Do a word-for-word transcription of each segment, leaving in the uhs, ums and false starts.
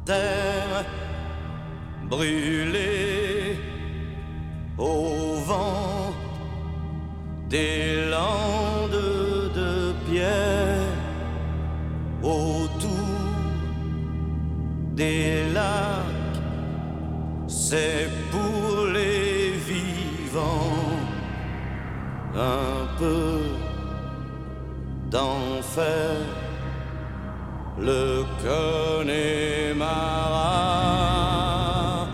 terre brûlée au vent des landes de pierre autour des lacs, c'est pour les vivants un peu d'enfer, le Connemara.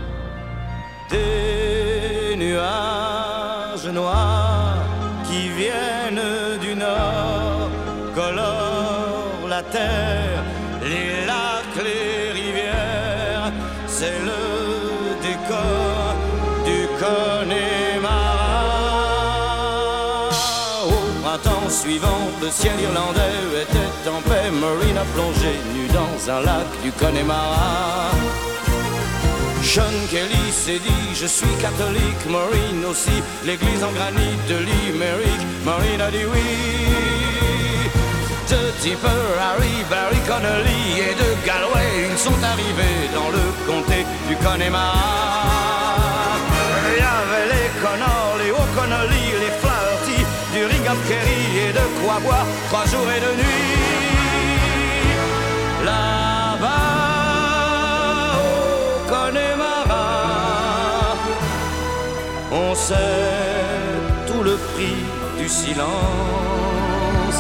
Des nuages noirs qui viennent du nord colorent la terre, les lacs, les rivières, c'est le décor du Connemara. Au printemps suivant, le ciel irlandais était en paix. Maureen a plongé nue dans un lac du Connemara. Sean Kelly s'est dit je suis catholique, Maureen aussi, l'église en granit de Limerick. Maureen a dit oui. De Tipper, Harry, Barry Connolly et de Galway, ils sont arrivés dans le comté du Connemara. Il y avait les Connors, les O'Connolly, les Flaherty, du Ring of Kerry et de quoi boire trois jours et deux nuits. Là-bas au Connemara, on sait tout le prix du silence.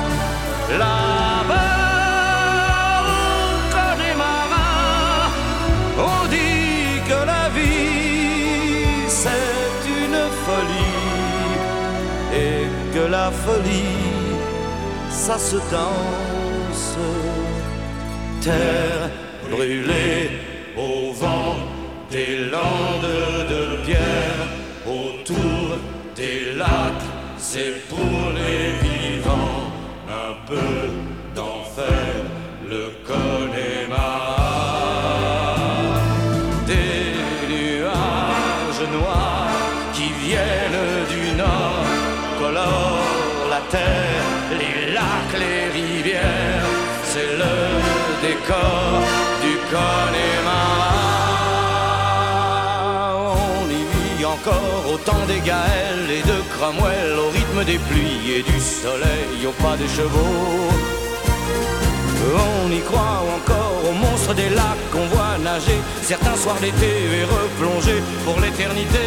Là-bas au Connemara, on dit que la vie c'est une folie et que la folie ça se danse. Terre brûlée au vent des landes de pierre, autour des lacs, c'est pour les vivants un peu d'enfer, le Connemara. Des nuages noirs qui viennent du nord colorent la terre, les lacs, les rivières, c'est le décor du Connemara. On y vit encore au temps des Gaëls et de Cromwell, au rythme des pluies et du soleil, au pas des chevaux. On y croit encore aux monstres des lacs qu'on voit nager certains soirs d'été et replonger pour l'éternité.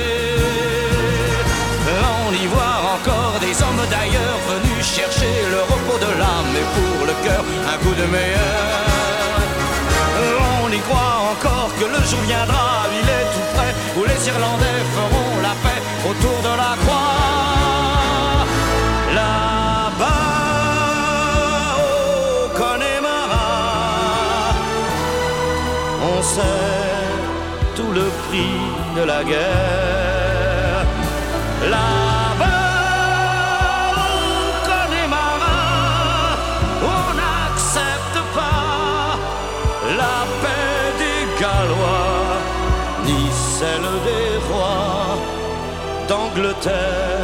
On y voit encore des hommes d'ailleurs venus chercher le repos de l'âme et pour le cœur un coup de meilleur. On y croit encore que le jour viendra, il est tout près, où les Irlandais feront la paix autour de la croix. Là-bas au Connemara, on sait tout le prix de la guerre. Là-bas au Connemara, on n'accepte pas la paix des Gallois, ni celle des rois d'Angleterre.